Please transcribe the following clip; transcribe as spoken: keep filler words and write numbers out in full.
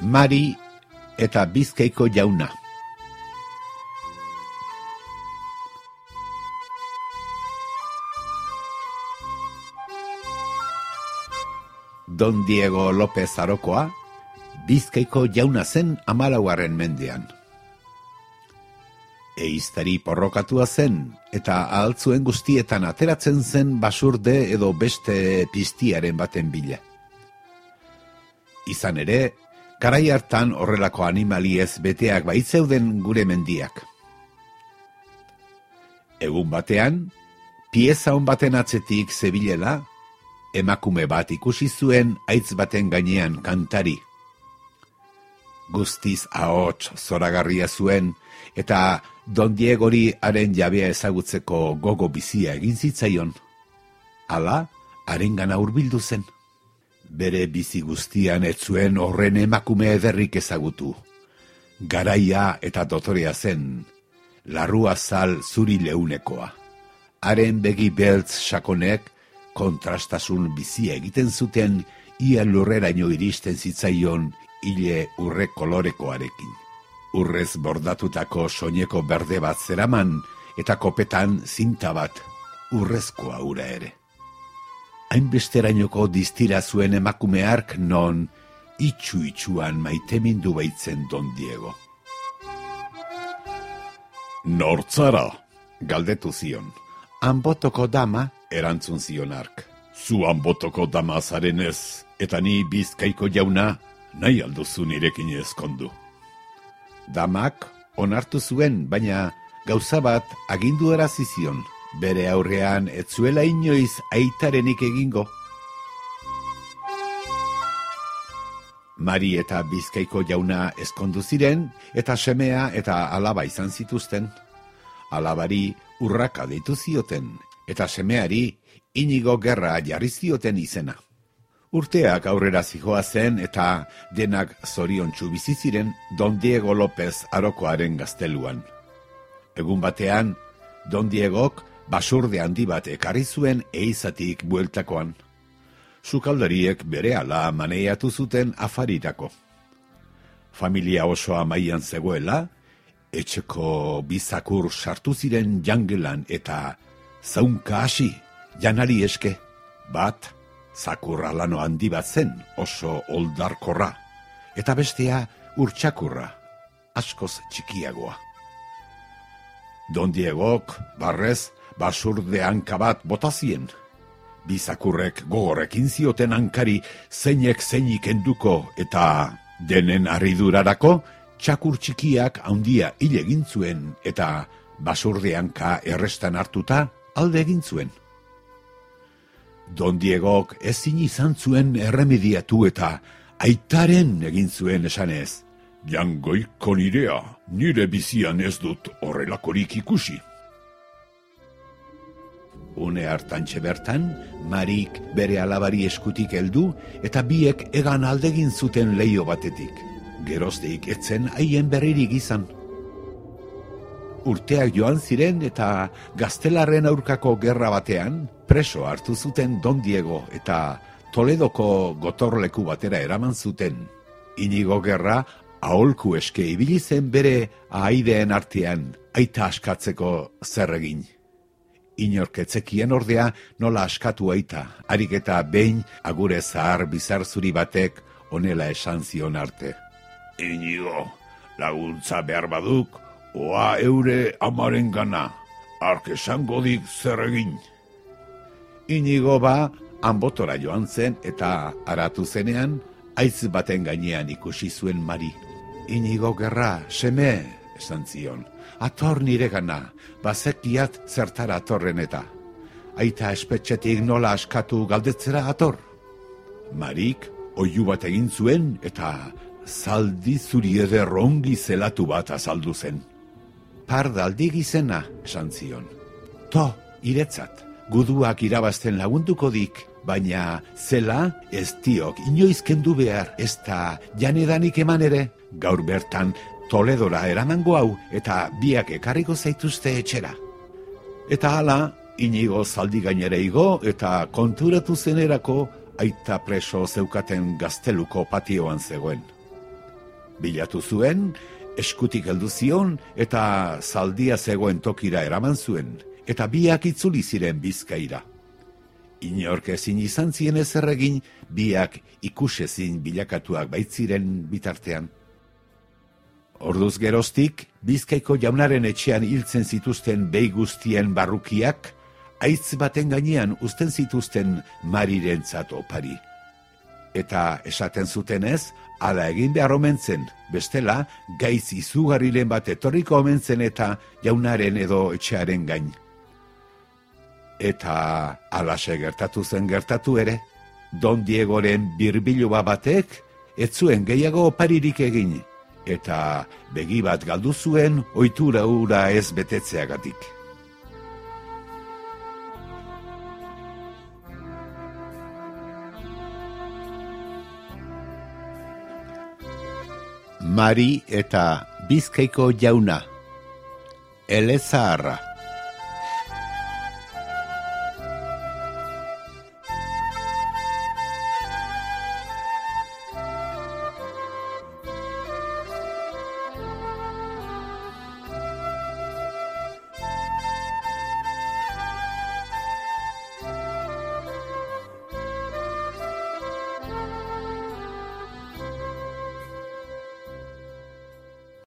Mari eta Bizkaiko jauna. Don Diego López Arokoa, Bizkaiko jauna zen hamalaugarren mendean. Ehiztari porrokatua zen, eta ahaltzuen guztietan ateratzen zen basurde edo beste piztiaren baten bila. Izan ere, garai hartan horrelako animaliez beteak baitzeuden gure mendiak. Egun batean, pieza on baten atzetik zebilela, emakume bat ikusi zuen haitz baten gainean kantari. Guztiz ahots zoragarria zuen, eta Don Diegori haren jabea ezagutzeko gogo bizia egin zitzaion. Hala, harengana hurbildu zen. Bere bizi guztian ez zuen horren emakume ederrik ezagutu. Garaia eta dotorea zen, larruazal zuri leunekoa. Haren begi beltz sakonek kontrastasun bizia egiten zuten, ia lurreraino iristen zitzaion hile urre kolorekoarekin. Urrez bordatutako soineko berde bat zeraman, eta kopetan zinta bat, urrezkoa ura ere. Hainbesterainoko distira zuen emakume hark non itxu-itxuan maitemindu baitzen Don Diego. Nortzara, galdetu zion. Anbotoko dama, erantzun zion hark. Zu anbotoko dama zarenez, eta ni Bizkaiko jauna, nahi alduzu nirekin ezkondu. Damak onartu zuen, baina gauza bat agindu erazizion. Bere aurrean ez zuela inoiz aitarenik egingo. Mari eta Bizkaiko jauna ezkondu ziren, eta semea eta alaba izan zituzten. Alabari Urraka deitu zioten, eta semeari Inigo Gerra jarri zioten izena. Urteak aurrera zijoa zen eta denak zoriontsu bizi ziren Don Diego López Arokoaren gazteluan. Egun batean, Don Diegok basurde handi bat ekarri zuen ehizatik bueltakoan. Sukaldariek berehala maneiatu zuten afarirako. Familia osoa mailan zegoela, etxeko bizakur sartu ziren jangelan eta zaunka hasi, janari eske, bat, zakurra lano handi bat zen, oso oldarkorra, eta bestea urtsakurra, askoz txikiagoa. Don Diegok, barrez, basurde hanka bat botazien. Bizakurrek gogorekin zioten hankari zeinek zeinik enduko eta denen harridurarako txakur txikiak handia hil egin zuen eta basurde hanka errestan hartuta alde egin zuen. Don Diegok ezin izan zuen erremediatu eta aitaren egin zuen esanez. Jangoiko nirea, nire bizian ez dut horrelakorik ikusi. Une hartantxe bertan, Marik bere alabari eskutik heldu eta biek egan aldegin zuten leio batetik. Gerozteik etzen haien berririk izan. Urteak joan ziren eta gaztelarren aurkako gerra batean preso hartu zuten Don Diego eta Toledoko gotorleku batera eraman zuten. Inigo Gerra aholku eske ibili zen bere ahaideen artean aita askatzeko zer egin. Inorketzekien ordea nola askatu aita, harik eta behin agure zahar bizar zuri batek honela esan zion arte. Inigo, laguntza behar baduk, oa eure amaren gana, ark esango dik zer egin. Inigo ba, anbotora joan zen eta aratu zenean, haitz baten gainean ikusi zuen Mari. Inigo Gerra, seme, esan zion, ator nire gana, bazekiat zertara atorren eta. Aita espetxetik nola askatu galdetzera ator. Marik, oihu bat egin zuen eta zaldi zuri eder ongi zelatu bat azaldu zen. Pardaldi gizena, esan zion. To, iretzat, guduak irabazten lagunduko dik, baina zela ez diok inoiz kendu behar, ez da janedanik eman ere, gaur bertan Toledora eramango hau eta biak ekarriko zaituzte etxera. Eta hala, Inigo zaldi gainera igo eta konturatu zenerako aita preso zeukaten gazteluko patioan zegoen. Bilatu zuen, eskutik heldu zion eta zaldia zegoen tokira eraman zuen, eta biak itzuli ziren Bizkaira. Inork ezin izan zien ezer egin, biak ikusezin bilakatuak baitziren bitartean. Orduz geroztik, Bizkaiko jaunaren etxean hiltzen zituzten behi guztien barrukiak, haitz baten gainean uzten zituzten Marirentzat opari. Eta esaten zutenez, hala egin behar omen zen, bestela, gaitz izugarriren bat etorriko omen zen eta jaunaren edo etxearen gain. Eta halaxe gertatu zen gertatu ere, Don Diegoren birbilua batek ez zuen gehiago oparirik egin, eta begi bat galdu zuen ohitura hura ez betetzeagatik. Mari eta Bizkaiko jauna, elezaharra.